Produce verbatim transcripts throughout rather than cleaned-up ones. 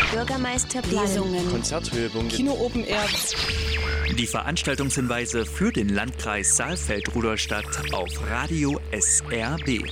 Bürgermeisterplan, Lesungen, Konzerthöhepunkte, Kino Open Air. Die Veranstaltungshinweise für den Landkreis Saalfeld-Rudolstadt auf Radio S R B.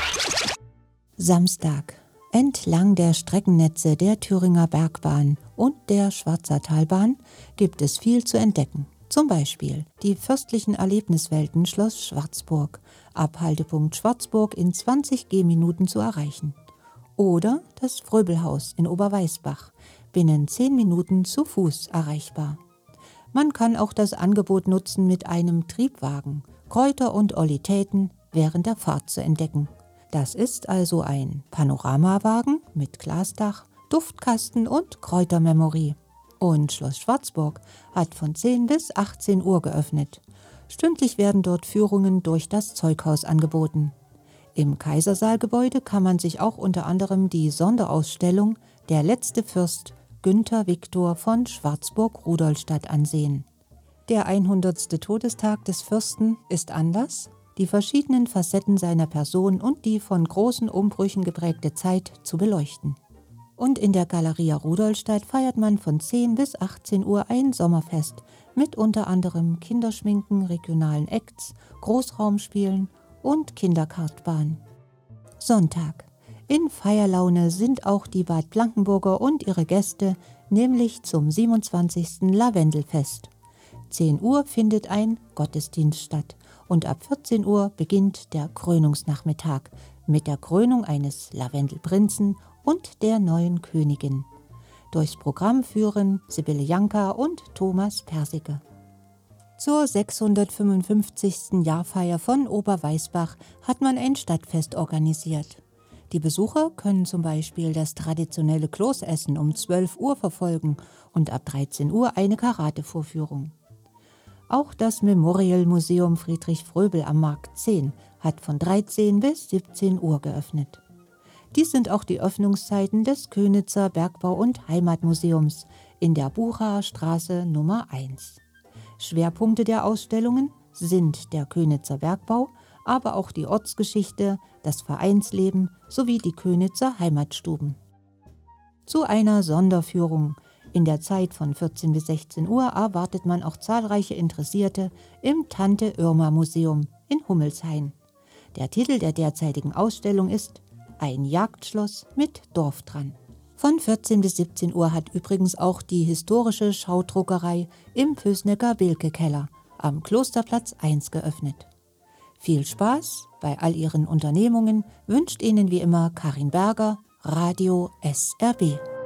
Samstag. Entlang der Streckennetze der Thüringer Bergbahn und der Schwarzertalbahn gibt es viel zu entdecken. Zum Beispiel die fürstlichen Erlebniswelten Schloss Schwarzburg, Abhaltepunkt Schwarzburg in zwanzig Gehminuten zu erreichen. Oder das Fröbelhaus in Oberweißbach, binnen zehn Minuten zu Fuß erreichbar. Man kann auch das Angebot nutzen, mit einem Triebwagen Kräuter und Ollitäten während der Fahrt zu entdecken. Das ist also ein Panoramawagen mit Glasdach, Duftkasten und Kräutermemory. Und Schloss Schwarzburg hat von zehn bis achtzehn Uhr geöffnet. Stündlich werden dort Führungen durch das Zeughaus angeboten. Im Kaisersaalgebäude kann man sich auch unter anderem die Sonderausstellung Der letzte Fürst Günther Viktor von Schwarzburg-Rudolstadt ansehen. Der hundertste Todestag des Fürsten ist Anlass, die verschiedenen Facetten seiner Person und die von großen Umbrüchen geprägte Zeit zu beleuchten. Und in der Galeria Rudolstadt feiert man von zehn bis achtzehn Uhr ein Sommerfest mit unter anderem Kinderschminken, regionalen Acts, Großraumspielen und Kinderkartbahn. Sonntag. In Feierlaune sind auch die Bad Blankenburger und ihre Gäste, nämlich zum siebenundzwanzigsten Lavendelfest. zehn Uhr findet ein Gottesdienst statt und ab vierzehn Uhr beginnt der Krönungsnachmittag mit der Krönung eines Lavendelprinzen und der neuen Königin. Durchs Programm führen Sibylle Janka und Thomas Persicke. Zur sechshundertfünfundfünfzigsten Jahrfeier von Oberweißbach hat man ein Stadtfest organisiert. Die Besucher können zum Beispiel das traditionelle Kloßessen um zwölf Uhr verfolgen und ab dreizehn Uhr eine Karatevorführung. Auch das Memorial Museum Friedrich Fröbel am Markt zehn hat von dreizehn bis siebzehn Uhr geöffnet. Dies sind auch die Öffnungszeiten des Könitzer Bergbau- und Heimatmuseums in der Buchaer Straße Nummer eins. Schwerpunkte der Ausstellungen sind der Könitzer Bergbau, aber auch die Ortsgeschichte, das Vereinsleben sowie die Könitzer Heimatstuben. Zu einer Sonderführung in der Zeit von vierzehn bis sechzehn Uhr erwartet man auch zahlreiche Interessierte im Tante-Irma-Museum in Hummelshain. Der Titel der derzeitigen Ausstellung ist Ein Jagdschloss mit Dorf dran. Von vierzehn bis siebzehn Uhr hat übrigens auch die historische Schaudruckerei im Pößnecker-Bilke-Keller am Klosterplatz eins geöffnet. Viel Spaß bei all Ihren Unternehmungen wünscht Ihnen wie immer Karin Berger, Radio S R B.